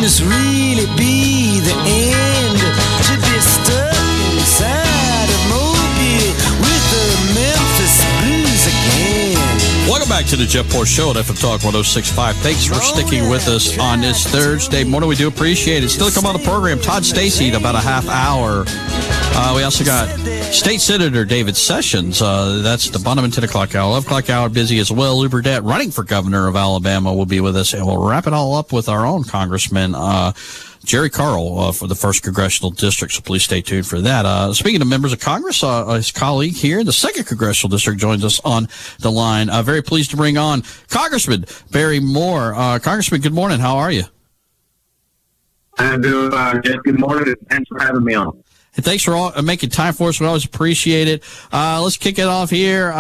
this really be the end? To be stuck inside of Mobile with the Memphis Blues again. Welcome back to the Jeff Poor Show at FM Talk 106.5. Thanks for sticking with us on this Thursday morning. We do appreciate it. Still to come on the program, Todd Stacy in about a half hour. We also got State Senator David Sessions. That's the bottom of 10 o'clock hour. 11 o'clock hour busy as well. Lou Burdett, running for governor of Alabama, will be with us. And we'll wrap it all up with our own Congressman, Jerry Carl, for the 1st Congressional District. So please stay tuned for that. Speaking of members of Congress, his colleague here in the 2nd Congressional District joins us on the line. Very pleased to bring on Congressman Barry Moore. Congressman, good morning. How are you? I'm doing fine. Good morning. Thanks for having me on. And thanks for making time for us. We always appreciate it. Let's kick it off here.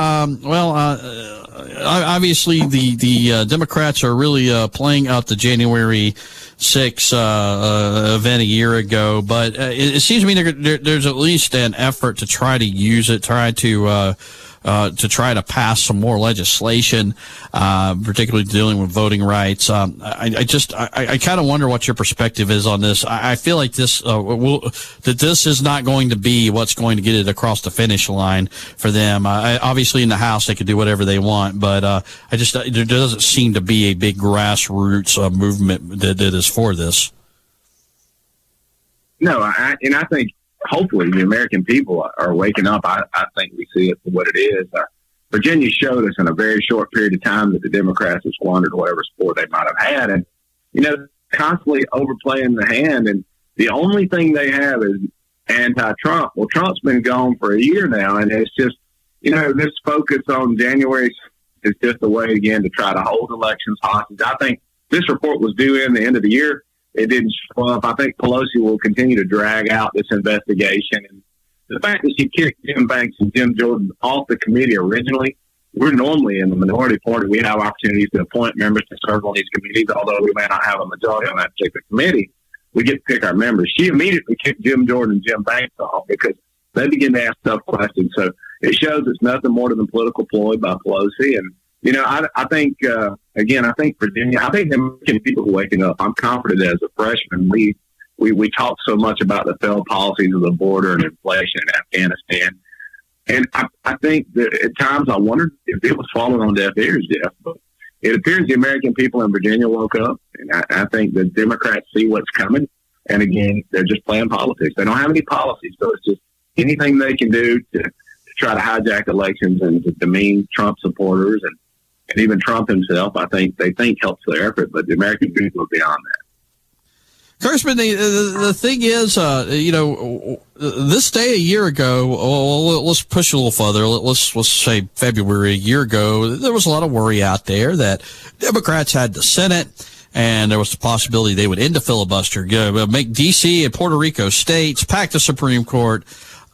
Obviously the Democrats are really playing out the January 6th event a year ago, but it seems to me there's at least an effort to try to use it, try to pass some more legislation, particularly dealing with voting rights. I kind of wonder what your perspective is on this. I feel like this is not going to be what's going to get it across the finish line for them. Obviously in the House they could do whatever they want, but there doesn't seem to be a big grassroots movement that is for this. No, I think hopefully the American people are waking up. I think we see it for what it is. Virginia showed us in a very short period of time that the Democrats have squandered whatever support they might have had. And, constantly overplaying the hand. And the only thing they have is anti-Trump. Well, Trump's been gone for a year now. And it's just, this focus on January is just a way, again, to try to hold elections hostage. I think this report was due in the end of the year. It didn't show up. I think Pelosi will continue to drag out this investigation. And the fact that she kicked Jim Banks and Jim Jordan off the committee originally, we're normally in the minority party. We have opportunities to appoint members to serve on these committees, although we may not have a majority on that particular committee. We get to pick our members. She immediately kicked Jim Jordan and Jim Banks off because they begin to ask tough questions. So it shows it's nothing more than a political ploy by Pelosi. And I think, again, I think Virginia, I think the American people are waking up. I'm confident as a freshman. We talk so much about the failed policies of the border and inflation in Afghanistan. And I think that at times I wondered if it was falling on deaf ears, Jeff. But it appears the American people in Virginia woke up. And I think the Democrats see what's coming. And again, they're just playing politics. They don't have any policies. So it's just anything they can do to try to hijack elections and to demean Trump supporters and even Trump himself, I think they think helps their effort, but the American people are beyond that. Congressman, the thing is, this day a year ago, let's push a little further. Let's say February a year ago, there was a lot of worry out there that Democrats had the Senate, and there was the possibility they would end the filibuster, make D.C. and Puerto Rico states, pack the Supreme Court.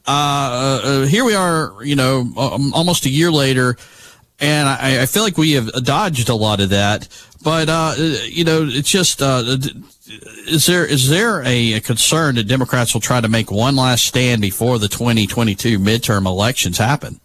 Here we are, almost a year later. And I feel like we have dodged a lot of that, but it's just is there a concern that Democrats will try to make one last stand before the 2022 midterm elections happen?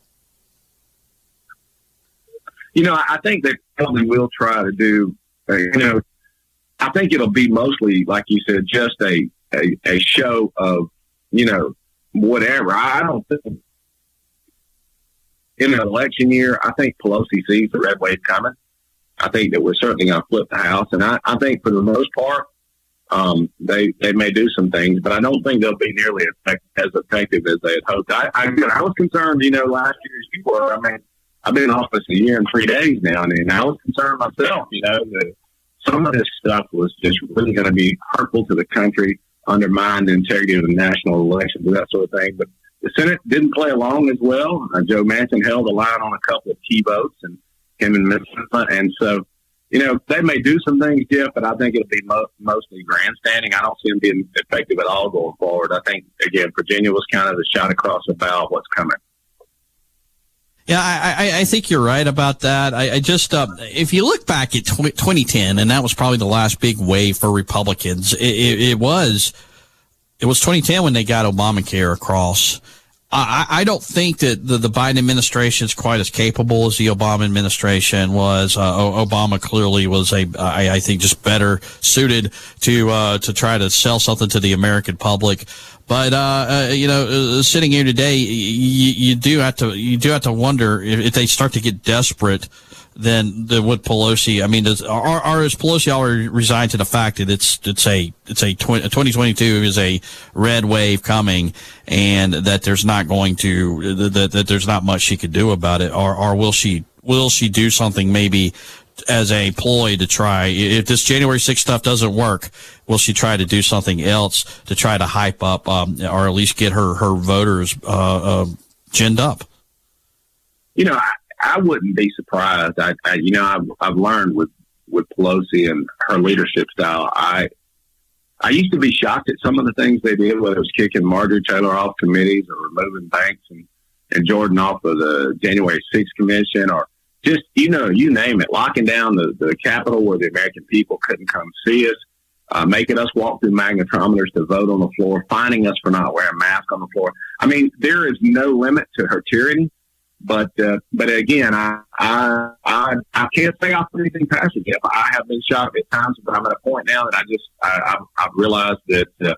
I think they probably will try to do. I think it'll be mostly, like you said, just a show of whatever. I don't think. In an election year, I think Pelosi sees the red wave coming. I think that we're certainly going to flip the House. And I think for the most part, they may do some things, but I don't think they'll be nearly as effective as they had hoped. I was concerned, last year as you were. I mean, I've been in office a year and 3 days now, and I was concerned myself, that some of this stuff was just really going to be hurtful to the country, undermine the integrity of the national elections and that sort of thing. But the Senate didn't play along as well. Joe Manchin held the line on a couple of key votes, and him and Mississippi. And so, they may do some things, Jeff, but I think it'll be mostly grandstanding. I don't see them being effective at all going forward. I think, again, Virginia was kind of the shot across the bow of what's coming. Yeah, I think you're right about that. I just, if you look back at 2010, and that was probably the last big wave for Republicans, it was 2010 when they got Obamacare across. I don't think that the Biden administration is quite as capable as the Obama administration was. Obama clearly was I think just better suited to try to sell something to the American public. But sitting here today, you do have to wonder if they start to get desperate. Then would Pelosi? I mean, is Pelosi already resigned to the fact that it's 2022 is a red wave coming, and that there's not going to that there's not much she could do about it, or will she do something maybe as a ploy to try, if this January 6th stuff doesn't work, will she try to do something else to try to hype up or at least get her voters ginned up? I wouldn't be surprised. I've learned with Pelosi and her leadership style. I used to be shocked at some of the things they did, whether it was kicking Marjorie Taylor off committees or removing Banks and Jordan off of the January 6th commission, or just, you name it, locking down the Capitol where the American people couldn't come see us, making us walk through magnetometers to vote on the floor, fining us for not wearing masks on the floor. I mean, there is no limit to her tyranny. But again, I can't say I'll put anything past it. I have been shocked at times, but I'm at a point now that I've realized that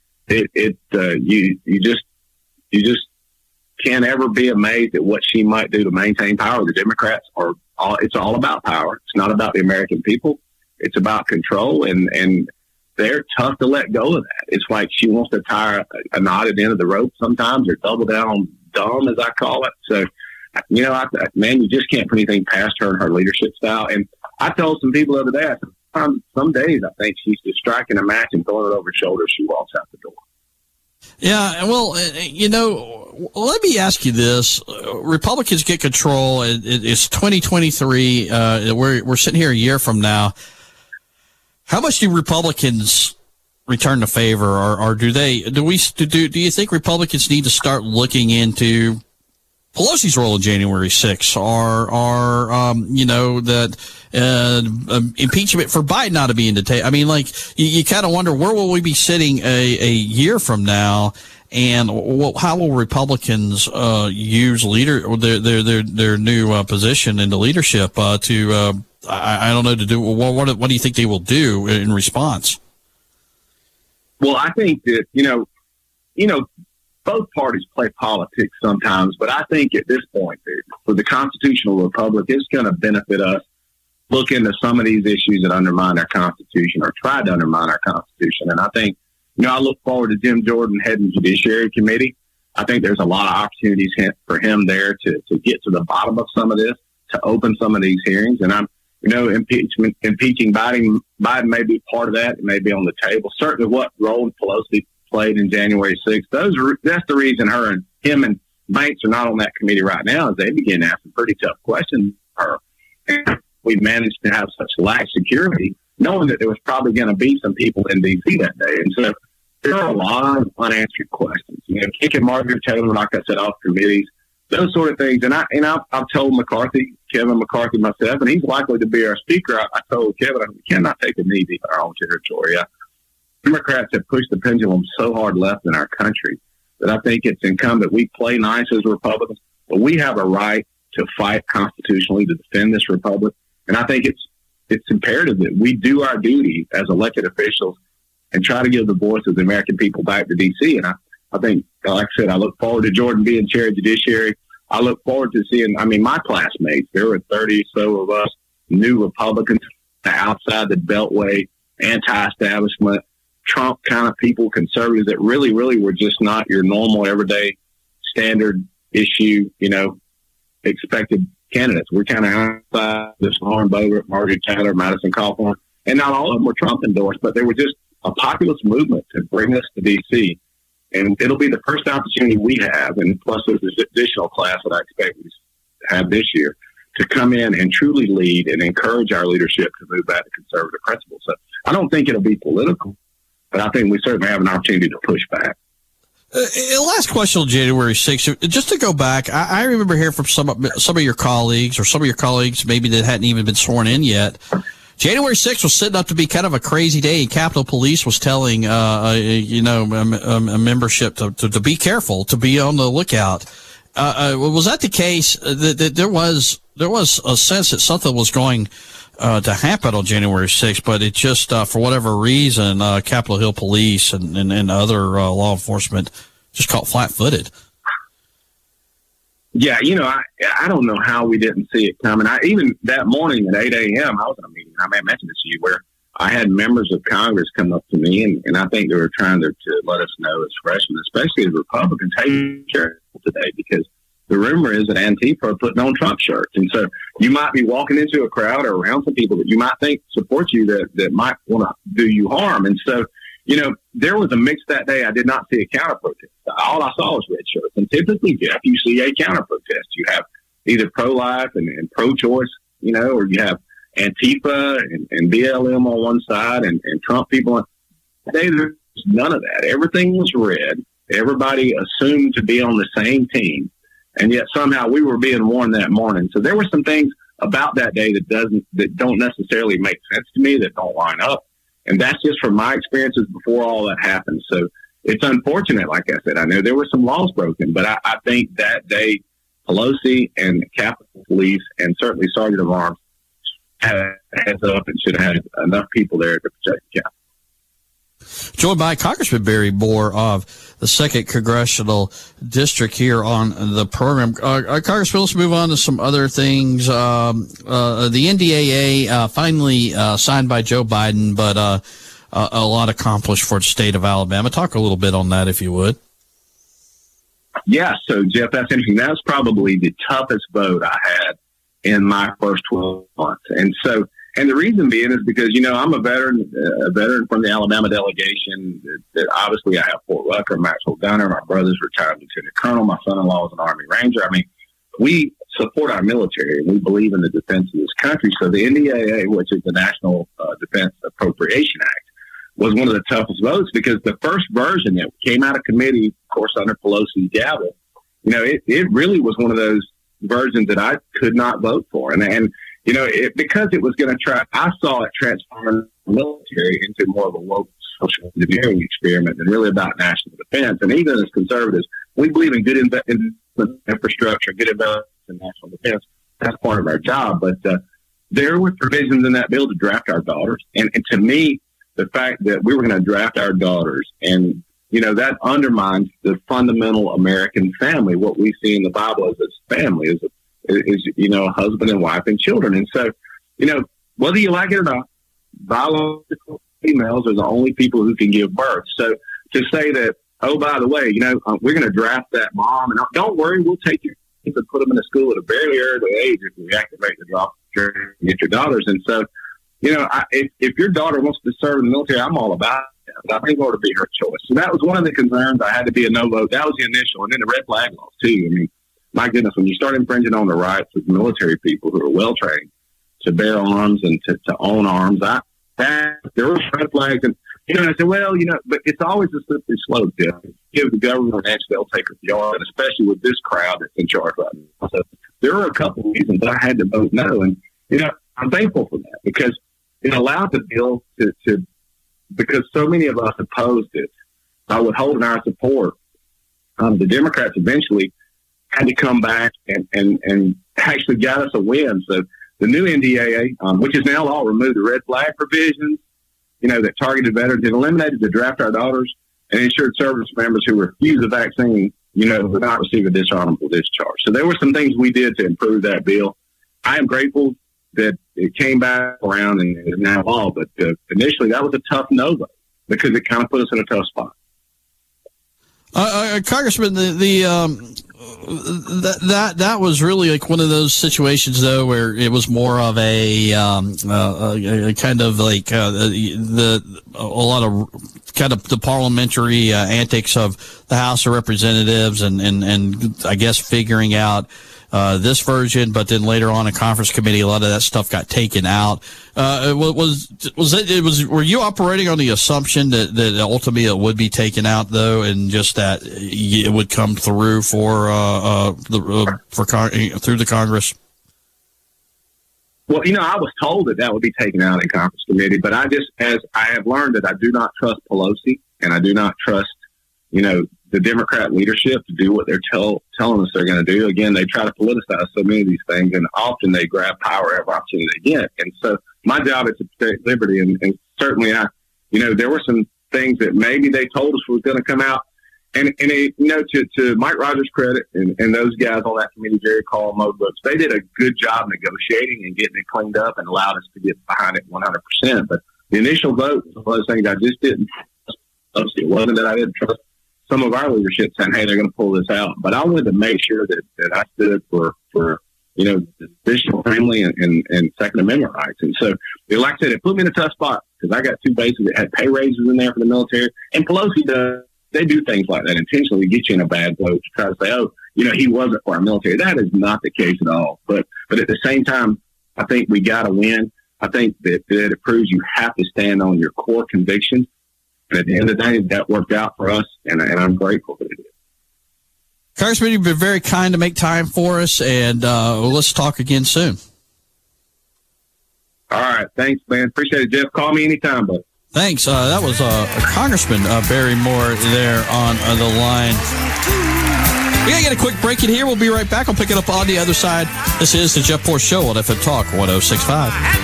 you just can't ever be amazed at what she might do to maintain power. The Democrats it's all about power. It's not about the American people. It's about control, and they're tough to let go of that. It's like she wants to tie a knot at the end of the rope sometimes, or double down on dumb, as I call it. So, you just can't put anything past her and her leadership style. And I told some people the other day, some days I think she's just striking a match and throwing it over her shoulder as she walks out the door. Yeah, well, let me ask you this. Republicans get control. It's 2023. We're sitting here a year from now. How much do Republicans return the favor, or do you think Republicans need to start looking into Pelosi's role in January 6th, impeachment for Biden not to be in the I mean, like, you kind of wonder, where will we be sitting a year from now, and how will Republicans use their new position in the leadership I don't know, to do what do you think they will do in response? Well, I think that both parties play politics sometimes, but I think at this point, for the constitutional republic, it's going to benefit us look into some of these issues that undermine our Constitution or try to undermine our Constitution. And I think, I look forward to Jim Jordan heading the Judiciary Committee. I think there's a lot of opportunities for him there to get to the bottom of some of this, to open some of these hearings. And impeaching Biden may be part of that. It may be on the table. Certainly what role Pelosi played in January 6th. That's the reason him and Banks are not on that committee right now, is they begin to ask some pretty tough questions. We managed to have such lax security, knowing that there was probably going to be some people in D.C. that day. And so there are a lot of unanswered questions. Kicking Marjorie Taylor, like I said, off committees, those sort of things. And I've told Kevin McCarthy myself, and he's likely to be our speaker. I told Kevin, we cannot take a knee deep in our own territory. Democrats have pushed the pendulum so hard left in our country that I think it's incumbent. We play nice as Republicans, but we have a right to fight constitutionally to defend this republic. And I think it's imperative that we do our duty as elected officials and try to give the voice of the American people back to D.C. And I think, like I said, I look forward to Jordan being chair of Judiciary. I look forward to seeing, my classmates, there were 30 or so of us new Republicans outside the Beltway, anti-establishment, Trump kind of people, conservatives that really, really were just not your normal, everyday, standard issue, expected candidates. We're kind of outside this Lauren Boebert, Marjorie Taylor, Madison Cawthorn, and not all of them were Trump endorsed, but they were just a populist movement to bring us to D.C. And it'll be the first opportunity we have, and plus there's this additional class that I expect we have this year, to come in and truly lead and encourage our leadership to move back to conservative principles. So I don't think it'll be political, but I think we certainly have an opportunity to push back. Last question on January 6th. Just to go back, I remember hearing from some of your colleagues, or some of your colleagues maybe that hadn't even been sworn in yet, January 6th was setting up to be kind of a crazy day, and Capitol Police was telling, a membership to be careful, to be on the lookout. Was that the case? That there was a sense that something was going to happen on January 6th, but it just, for whatever reason, Capitol Hill Police and other law enforcement just caught flat-footed. Yeah, I don't know how we didn't see it coming. Even that morning at 8 a.m., I was in a meeting. I may have mentioned this to you, where I had members of Congress come up to me, and I think they were trying to let us know as freshmen, especially as Republicans, hey, careful today, because the rumor is that Antifa are putting on Trump shirts. And so you might be walking into a crowd or around some people that you might think support you that might want to do you harm. And so, there was a mix that day. I did not see a counter protest. All I saw was red shirts. And typically, Jeff, you see a counter protest. You have either pro-life and pro-choice, or you have Antifa and BLM on one side and Trump people on the other. There's none of that. Everything was red. Everybody assumed to be on the same team. And yet somehow we were being warned that morning. So there were some things about that day that don't necessarily make sense to me, that don't line up. And that's just from my experiences before all that happened. So it's unfortunate. Like I said, I know there were some laws broken, but I think that day Pelosi and Capitol Police and certainly Sergeant of Arms had a heads up and should have had enough people there to protect the Capitol. Joined by Congressman Barry Moore of the 2nd Congressional District here on the program. Congressman, let's move on to some other things. The NDAA finally signed by Joe Biden, but a lot accomplished for the state of Alabama. Talk a little bit on that, if you would. Yeah, so, Jeff, that's interesting. That's probably the toughest vote I had in my first 12 months. And the reason being is because, I'm a veteran from the Alabama delegation. That obviously, I have Fort Rucker, Maxwell Gunner. My brother's retired lieutenant colonel. My son-in-law is an Army Ranger. I mean, we support our military, and we believe in the defense of this country. So the NDAA, which is the National Defense Appropriation Act, was one of the toughest votes, because the first version that came out of committee, of course, under Pelosi's gavel, it really was one of those versions that I could not vote for. And because it was going to I saw it transform the military into more of a woke social engineering experiment than really about national defense. And even as conservatives, we believe in good infrastructure, good investment in national defense. That's part of our job. But there were provisions in that bill to draft our daughters. And to me, the fact that we were going to draft our daughters, and, that undermines the fundamental American family. What we see in the Bible as a family is a husband and wife and children. And so, whether you like it or not, biological females are the only people who can give birth. So to say that, oh, by the way, we're going to draft that mom, and don't worry, we'll take you and put them in a school at a very early age if we activate the drop and get your daughters. And so, if your daughter wants to serve in the military, I'm all about it. But I think it ought to be her choice. So that was one of the concerns. I had to be a no vote. That was the initial. And then the red flag laws, too. I mean, my goodness, when you start infringing on the rights of military people who are well trained to bear arms and to own arms, there were red flags. And, I said, well, but it's always a slippery slope, Jeff. Give the government an edge, they'll take a yard, especially with this crowd that's in charge right now. So there were a couple of reasons I had to vote no. And, I'm thankful for that, because it allowed the bill to because so many of us opposed it, withholding our support. The Democrats eventually had to come back and actually got us a win. So the new NDAA, which is now law, removed the red flag provisions, that targeted veterans. It eliminated the draft our daughters and ensured service members who refuse the vaccine, would not receive a dishonorable discharge. So there were some things we did to improve that bill. I am grateful that it came back around and is now law. But initially, that was a tough no vote, because it kind of put us in a tough spot. Congressman, that was really like one of those situations, though, where it was more of a kind of like a lot of kind of the parliamentary antics of the House of Representatives, and I guess figuring out this version, but then later on in conference committee, a lot of that stuff got taken out. Were you operating on the assumption that ultimately it would be taken out, though, and just that it would come through through the Congress? Well, I was told that would be taken out in conference committee, but as I have learned that I do not trust Pelosi, and I do not trust, the Democrat leadership to do what they're telling us they're going to do. Again, they try to politicize so many of these things, and often they grab power every opportunity they get. And so my job is to protect liberty, and certainly there were some things that maybe they told us was going to come out. And to Mike Rogers' credit and those guys on that committee, Jerry Call, Mo Brooks, they did a good job negotiating and getting it cleaned up and allowed us to get behind it 100%. But the initial vote was one of those things I just didn't trust. It wasn't that I didn't trust some of our leadership saying, hey, they're going to pull this out. But I wanted to make sure that I stood for the traditional family and Second Amendment rights. And so, like I said, it put me in a tough spot because I got two bases that had pay raises in there for the military. And Pelosi they do things like that intentionally to get you in a bad vote to try to say, oh, he wasn't for our military. That is not the case at all. But at the same time, I think we got to win. I think that it proves you have to stand on your core convictions. And at the end of the day, that worked out for us, and I'm grateful that it did. Congressman, you've been very kind to make time for us, and let's talk again soon. All right. Thanks, man. Appreciate it, Jeff. Call me anytime, bud. Thanks. That was Congressman Barry Moore there on the line. We got to get a quick break in here. We'll be right back. I'll pick it up on the other side. This is the Jeff Poor Show on FM Talk 106.5.